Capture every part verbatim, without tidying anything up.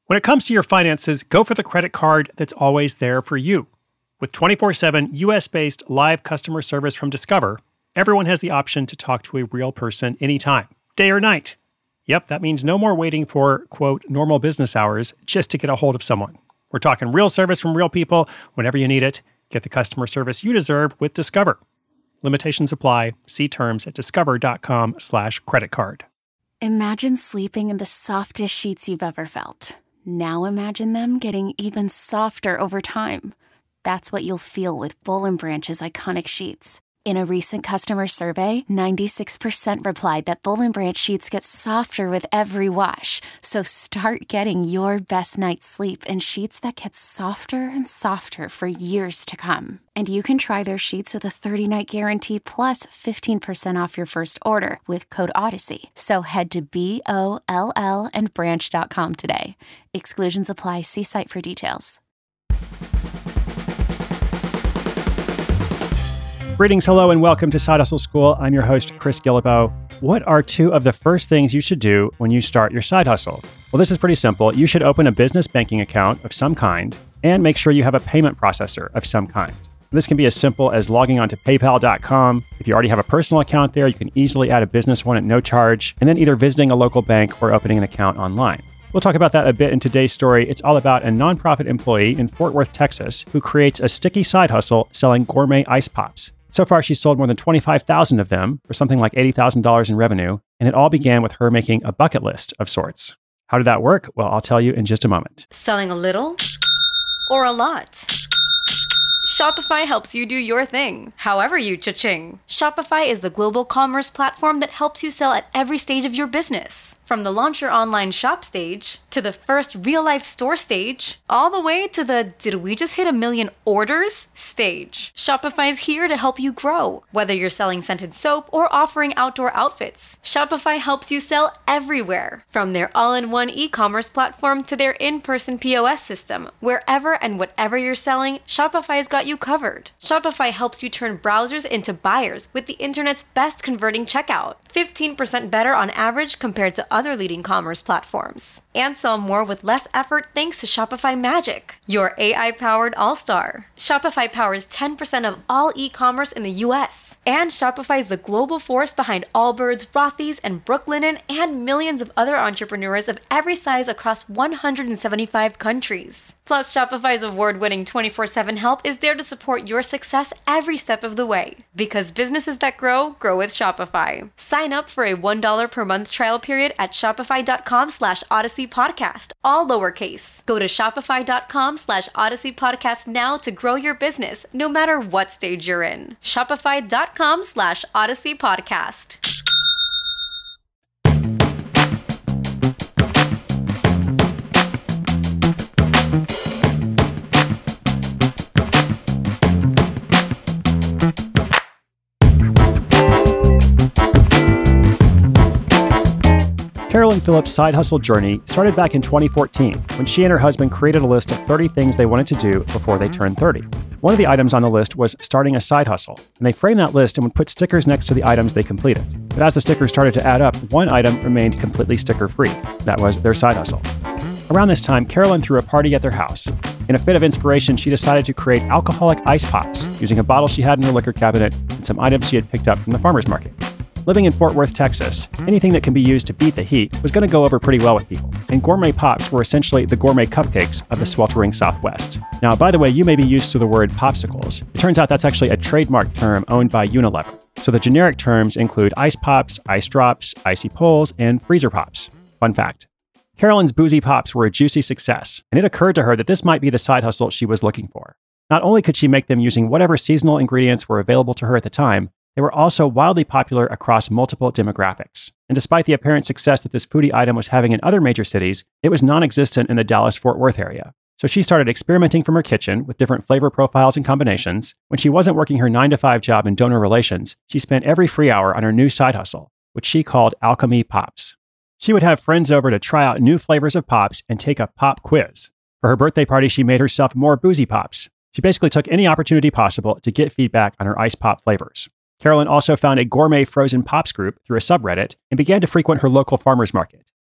When it comes to your finances, go for the credit card that's always there for you. With twenty-four seven U S-based live customer service from Discover, everyone has the option to talk to a real person anytime, day or night. Yep, that means no more waiting for, quote, normal business hours just to get a hold of someone. We're talking real service from real people whenever you need it. Get the customer service you deserve with Discover. Limitations apply. See terms at discover.com slash credit card. Imagine sleeping in the softest sheets you've ever felt. Now imagine them getting even softer over time. That's what you'll feel with Boll and Branch's iconic sheets. In a recent customer survey, ninety-six percent replied that Boll and Branch sheets get softer with every wash. So start getting your best night's sleep in sheets that get softer and softer for years to come. And you can try their sheets with a thirty-night guarantee plus fifteen percent off your first order with code Odyssey. So head to B O L L and branch dot com today. Exclusions apply. See site for details. Greetings, hello, and welcome to Side Hustle School. I'm your host, Chris Guillebeau. What are two of the first things you should do when you start your side hustle? Well, this is pretty simple. You should open a business banking account of some kind and make sure you have a payment processor of some kind. This can be as simple as logging onto PayPal dot com. If you already have a personal account there, you can easily add a business one at no charge, and then either visiting a local bank or opening an account online. We'll talk about that a bit in today's story. It's all about a nonprofit employee in Fort Worth, Texas, who creates a sticky side hustle selling gourmet ice pops. So far, she's sold more than twenty-five thousand of them for something like eighty thousand dollars in revenue, and it all began with her making a bucket list of sorts. How did that work? Well, I'll tell you in just a moment. Selling a little or a lot? Shopify helps you do your thing, however you cha-ching. Shopify is the global commerce platform that helps you sell at every stage of your business. From the launch your online shop stage, to the first real-life store stage, all the way to the did we just hit a million orders stage. Shopify's here to help you grow. Whether you're selling scented soap or offering outdoor outfits, Shopify helps you sell everywhere. From their all-in-one e-commerce platform to their in-person P O S system, wherever and whatever you're selling, Shopify's got you covered. Shopify helps you turn browsers into buyers with the internet's best converting checkout, fifteen percent better on average compared to other leading commerce platforms. And sell more with less effort thanks to Shopify Magic, your A I-powered all-star. Shopify powers ten percent of all e-commerce in the U S. And Shopify is the global force behind Allbirds, Rothy's, and Brooklinen, and millions of other entrepreneurs of every size across one hundred seventy-five countries. Plus, Shopify's award-winning twenty-four seven help is there to support your success every step of the way. Because businesses that grow, grow with Shopify. Sign up for a one dollar per month trial period at shopify.com slash Odyssey Podcast, all lowercase. Go to shopify.com slash Odyssey Podcast now to grow your business, no matter what stage you're in. Shopify.com slash Odyssey Podcast. Carolyn Phillips' side hustle journey started back in twenty fourteen when she and her husband created a list of thirty things they wanted to do before they turned thirty. One of the items on the list was starting a side hustle, and they framed that list and would put stickers next to the items they completed. But as the stickers started to add up, one item remained completely sticker-free. That was their side hustle. Around this time, Carolyn threw a party at their house. In a fit of inspiration, she decided to create alcoholic ice pops using a bottle she had in her liquor cabinet and some items she had picked up from the farmer's market. Living in Fort Worth, Texas, anything that can be used to beat the heat was going to go over pretty well with people, and gourmet pops were essentially the gourmet cupcakes of the sweltering Southwest. Now, by the way, you may be used to the word popsicles. It turns out that's actually a trademark term owned by Unilever. So the generic terms include ice pops, ice drops, icy poles, and freezer pops. Fun fact. Carolyn's boozy pops were a juicy success, and it occurred to her that this might be the side hustle she was looking for. Not only could she make them using whatever seasonal ingredients were available to her at the time, they were also wildly popular across multiple demographics. And despite the apparent success that this foodie item was having in other major cities, it was non-existent in the Dallas-Fort Worth area. So she started experimenting from her kitchen with different flavor profiles and combinations. When she wasn't working her nine to five job in donor relations, she spent every free hour on her new side hustle, which she called Alchemy Pops. She would have friends over to try out new flavors of pops and take a pop quiz. For her birthday party, she made herself more boozy pops. She basically took any opportunity possible to get feedback on her ice pop flavors. Carolyn also found a gourmet frozen pops group through a subreddit and began to frequent her local farmer's market.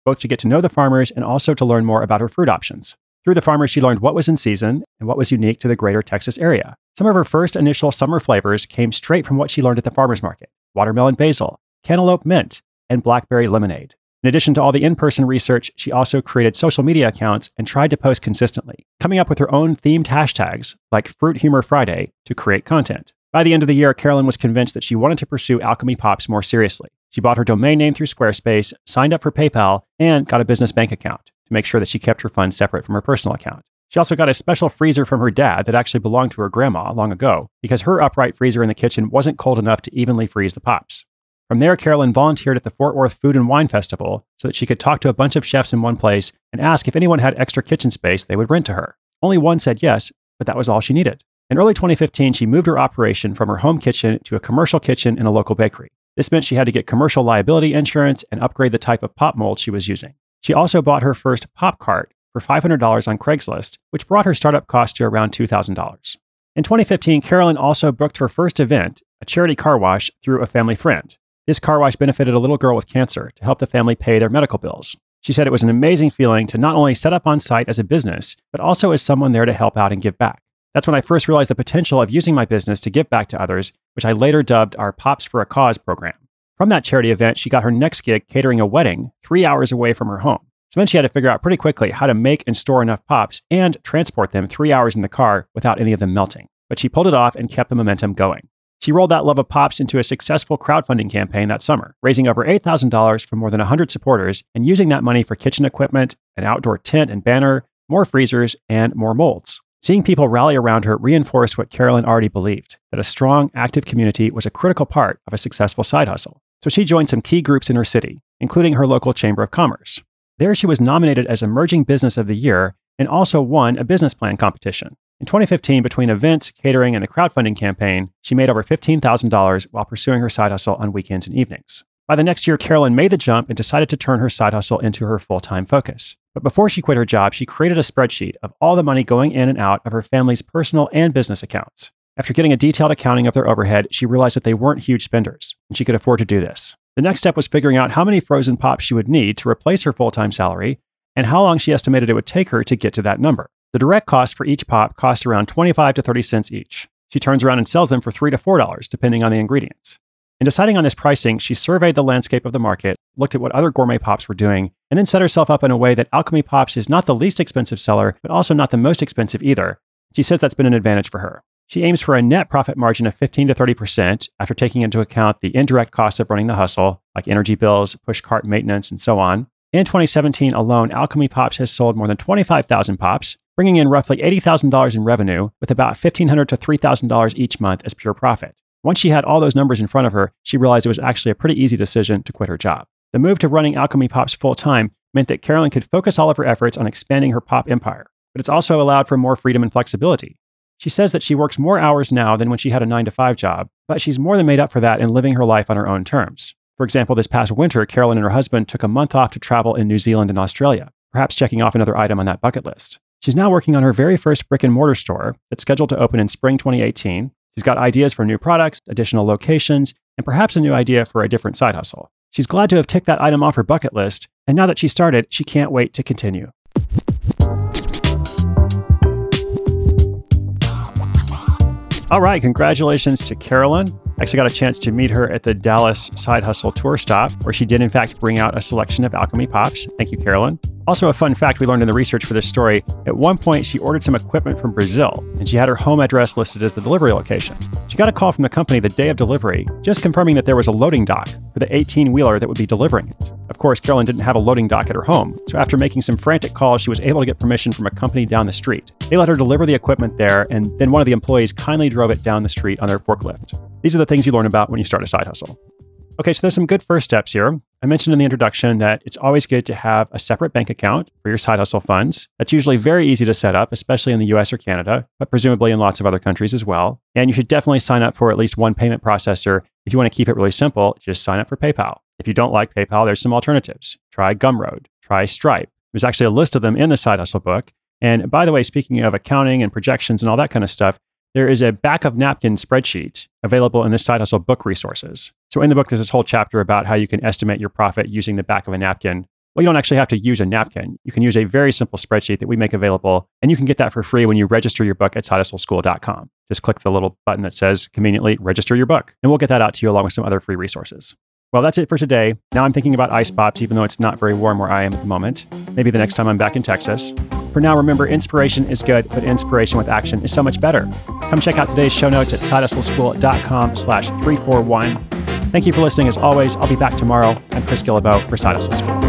both to get to know the farmers and also to learn more about her fruit options. Through the farmers, she learned what was in season and what was unique to the greater Texas area. Some of her first initial summer flavors came straight from what she learned at the farmers market: watermelon basil, cantaloupe mint, and blackberry lemonade. In addition to all the in-person research, she also created social media accounts and tried to post consistently, coming up with her own themed hashtags like Fruit Humor Friday to create content. By the end of the year, Carolyn was convinced that she wanted to pursue Alchemy Pops more seriously. She bought her domain name through Squarespace, signed up for PayPal, and got a business bank account to make sure that she kept her funds separate from her personal account. She also got a special freezer from her dad that actually belonged to her grandma long ago because her upright freezer in the kitchen wasn't cold enough to evenly freeze the pops. From there, Carolyn volunteered at the Fort Worth Food and Wine Festival so that she could talk to a bunch of chefs in one place and ask if anyone had extra kitchen space they would rent to her. Only one said yes, but that was all she needed. In early twenty fifteen, she moved her operation from her home kitchen to a commercial kitchen in a local bakery. This meant she had to get commercial liability insurance and upgrade the type of pop mold she was using. She also bought her first pop cart for five hundred dollars on Craigslist, which brought her startup cost to around two thousand dollars. In twenty fifteen, Carolyn also booked her first event, a charity car wash, through a family friend. This car wash benefited a little girl with cancer to help the family pay their medical bills. She said it was an amazing feeling to not only set up on site as a business, but also as someone there to help out and give back. That's when I first realized the potential of using my business to give back to others, which I later dubbed our Pops for a Cause program. From that charity event, she got her next gig catering a wedding three hours away from her home. So then she had to figure out pretty quickly how to make and store enough pops and transport them three hours in the car without any of them melting. But she pulled it off and kept the momentum going. She rolled that love of pops into a successful crowdfunding campaign that summer, raising over eight thousand dollars from more than one hundred supporters and using that money for kitchen equipment, an outdoor tent and banner, more freezers, and more molds. Seeing people rally around her reinforced what Carolyn already believed, that a strong, active community was a critical part of a successful side hustle. So she joined some key groups in her city, including her local Chamber of Commerce. There she was nominated as Emerging Business of the Year and also won a business plan competition. In twenty fifteen, between events, catering, and the crowdfunding campaign, she made over fifteen thousand dollars while pursuing her side hustle on weekends and evenings. By the next year, Carolyn made the jump and decided to turn her side hustle into her full-time focus. But before she quit her job, she created a spreadsheet of all the money going in and out of her family's personal and business accounts. After getting a detailed accounting of their overhead, she realized that they weren't huge spenders, and she could afford to do this. The next step was figuring out how many frozen pops she would need to replace her full-time salary and how long she estimated it would take her to get to that number. The direct cost for each pop cost around twenty-five to thirty cents each. She turns around and sells them for three to four dollars, depending on the ingredients. In deciding on this pricing, she surveyed the landscape of the market, looked at what other gourmet pops were doing, and then set herself up in a way that Alchemy Pops is not the least expensive seller, but also not the most expensive either. She says that's been an advantage for her. She aims for a net profit margin of fifteen to thirty percent after taking into account the indirect costs of running the hustle, like energy bills, push cart maintenance, and so on. In twenty seventeen alone, Alchemy Pops has sold more than twenty-five thousand pops, bringing in roughly eighty thousand dollars in revenue, with about fifteen hundred dollars to three thousand dollars each month as pure profit. Once she had all those numbers in front of her, she realized it was actually a pretty easy decision to quit her job. The move to running Alchemy Pops full-time meant that Carolyn could focus all of her efforts on expanding her pop empire, but it's also allowed for more freedom and flexibility. She says that she works more hours now than when she had a nine to five job, but she's more than made up for that in living her life on her own terms. For example, this past winter, Carolyn and her husband took a month off to travel in New Zealand and Australia, perhaps checking off another item on that bucket list. She's now working on her very first brick and mortar store that's scheduled to open in spring twenty eighteen. She's got ideas for new products, additional locations, and perhaps a new idea for a different side hustle. She's glad to have ticked that item off her bucket list, and now that she started, she can't wait to continue. All right, congratulations to Carolyn. I actually got a chance to meet her at the Dallas Side Hustle Tour Stop, where she did in fact bring out a selection of Alchemy Pops. Thank you, Carolyn. Also, a fun fact we learned in the research for this story, at one point she ordered some equipment from Brazil, and she had her home address listed as the delivery location. She got a call from the company the day of delivery, just confirming that there was a loading dock for the eighteen-wheeler that would be delivering it. Of course, Carolyn didn't have a loading dock at her home, so after making some frantic calls, she was able to get permission from a company down the street. They let her deliver the equipment there, and then one of the employees kindly drove it down the street on their forklift. These are the things you learn about when you start a side hustle. Okay, so there's some good first steps here. I mentioned in the introduction that it's always good to have a separate bank account for your side hustle funds. That's usually very easy to set up, especially in the U S or Canada, but presumably in lots of other countries as well. And you should definitely sign up for at least one payment processor. If you want to keep it really simple, just sign up for PayPal. If you don't like PayPal, there's some alternatives. Try Gumroad, try Stripe. There's actually a list of them in the side hustle book. And by the way, speaking of accounting and projections and all that kind of stuff, there is a back of napkin spreadsheet available in the Side Hustle book resources. So in the book, there's this whole chapter about how you can estimate your profit using the back of a napkin. Well, you don't actually have to use a napkin. You can use a very simple spreadsheet that we make available, and you can get that for free when you register your book at side hustle school dot com. Just click the little button that says, conveniently, register your book, and we'll get that out to you along with some other free resources. Well, that's it for today. Now I'm thinking about ice pops, even though it's not very warm where I am at the moment. Maybe the next time I'm back in Texas. For now, remember, inspiration is good, but inspiration with action is so much better. Come check out today's show notes at side hustle school dot com slash three forty-one. Thank you for listening. As always, I'll be back tomorrow. I'm Chris Guillebeau for Side Hustle School.